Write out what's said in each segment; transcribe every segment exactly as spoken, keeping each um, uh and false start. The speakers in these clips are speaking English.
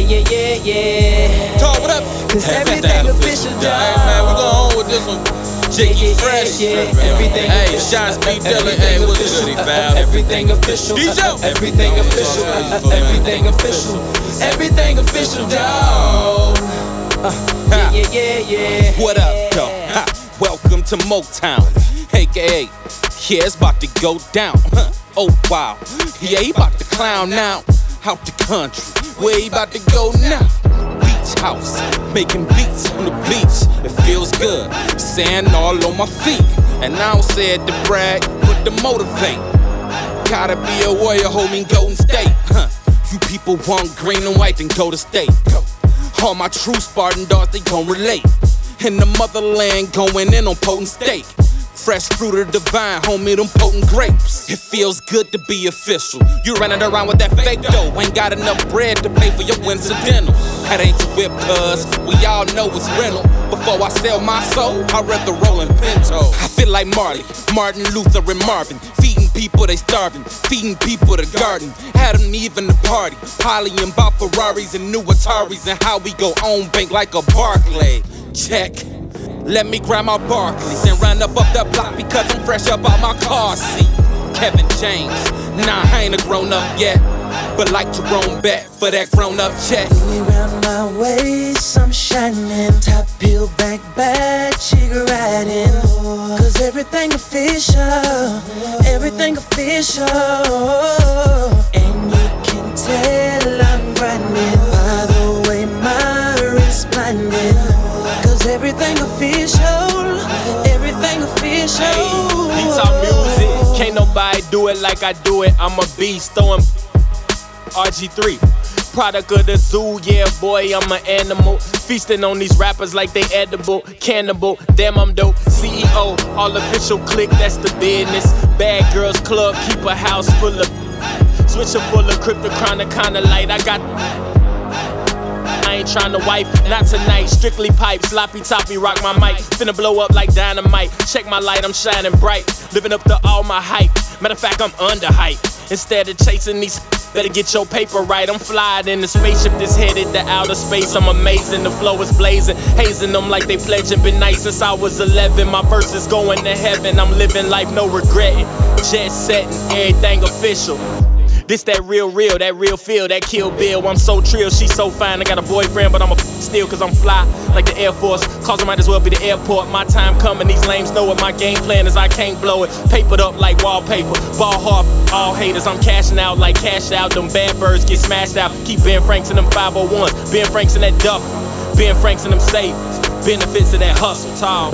yeah, yeah, yeah. Talk, what up? Cause everything official, dog. Hey, man, we going on with this one. Jiggy Fresh. Yeah, everything Hey, official. Shine Speed Dillon. Hey, what's good, fam? Everything official. D J. Everything official. Everything official. Everything official, dog. Yeah, yeah, yeah, yeah. What up, though? Ha. Welcome to Motown, A K A yeah, it's about to go down. Huh. Oh wow, yeah, he about to clown now. Out the country, where he about to go now? Beach house, making beats on the beach. It feels good, sand all on my feet. And I don't say it to brag, but to motivate. Gotta be a warrior, homie, Golden State. Huh. You people want green and white, then go to state. All my true Spartan dogs, they gon' relate. In the motherland, going in on potent steak. Fresh fruit of the vine, homie, them potent grapes. It feels good to be official. You running around with that fake dough, ain't got enough bread to pay for your incidental. That ain't your whip, cuz we all know it's rental. Before I sell my soul, I'd rather roll in Pinto. I feel like Marley, Martin Luther and Marvin. Feeding people, they starving. Feeding people the garden. Had them even the party. Polying about Ferraris and new Ataris. And how we go on bank like a Barclay. Check. Let me grab my Barclays and run up up the block because I'm fresh up out my car seat. Kevin James, nah, I ain't a grown up yet, but like Jerome Bet for that grown up check. Around my waist, I'm shining. Top heel, back bag, jigger riding. Cause everything official, everything official. And you can tell I'm grinding. By the way, my wrist blinding. Cause everything official, everything official. Hey, beats out music, can't nobody do it like I do it. I'm a beast, throwing R G three. Product of the zoo, yeah boy, I'm an animal. Feasting on these rappers like they edible, cannibal, damn I'm dope. C E O, all official clique, that's the business. Bad Girls Club, keep a house full of switcher full of cryptochronic, kinda light. I got I ain't tryna wife, not tonight. Strictly pipe, sloppy toppy, rock my mic. Finna blow up like dynamite. Check my light, I'm shining bright. Living up to all my hype. Matter of fact, I'm under hype. Instead of chasing these, better get your paper right. I'm flying in the spaceship that's headed to outer space. I'm amazing, the flow is blazing. Hazing them like they pledging. Been nice since I was eleven. My verse is going to heaven. I'm living life, no regretting. Jet setting, everything official. This that real, real, that real feel, that Kill Bill. I'm so trill, she so fine. I got a boyfriend, but I'm a still cause I'm fly like the Air Force. Cause I might as well be the airport. My time coming, these lames know what my game plan is. I can't blow it. Papered up like wallpaper. Ball hard, all haters. I'm cashing out like cash out. Them bad birds get smashed out. Keep Ben Franks in them five oh ones. Ben Franks in that duff. Ben Franks in them savings. Benefits of that hustle, tall.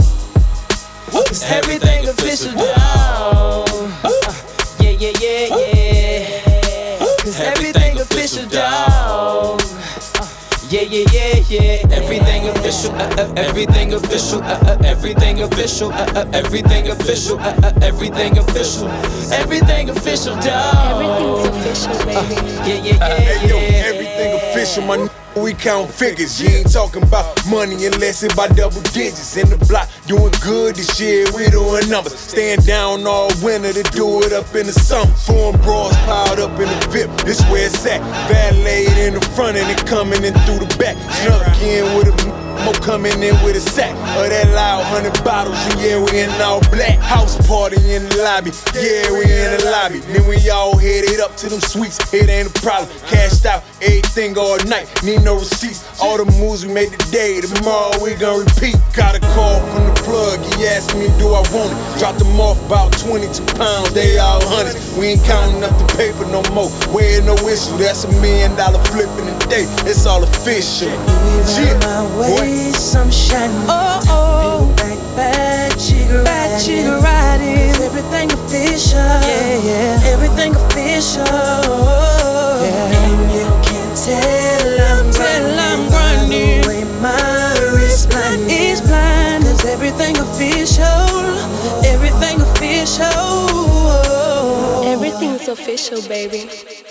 Cause everything official, dog. Yeah, yeah, yeah, yeah. Cause everything official, dog. Yeah, yeah, yeah, yeah. Everything official, uh, uh, everything official, uh, uh, everything official, uh, uh, everything official, uh, uh, everything official, everything official, dog. Everything's official, baby. Uh, yeah, yeah, yeah, Hey, yo, yeah. everything official, my n- we count figures. You ain't talking about money unless it by double digits. In the block, doing good this year, we doing numbers. Staying down all winter to do it up in the summer. Foreign bras piled up in the V I P, this where it's at. Valeted in the front and it coming in through the back. Snuck in with a mo coming in with a sack of that loud hundred bottles, and yeah, we in all black. House party in the lobby, yeah, we in the lobby. Then we all headed up to them suites, it ain't a problem. Cashed out everything all night, need no receipts. All the moves we made today, tomorrow we gon' repeat. Got a call from the plug, he asked me do I want it. Dropped them off about twenty-two pounds, they all hundreds. We ain't counting up the paper no more, weighing no issue. That's a million dollar flip in a day, it's all official. Around my waist, I'm shining. Oh, oh. Back, back, jigger Back, riding. jigger riding. Everything official. Yeah, yeah. Everything official. Yeah. And you can tell I'm Tell I'm grinding. grinding. By the way, my wrist blinding. It's blind. Cause everything official. Everything official. Everything's official, baby.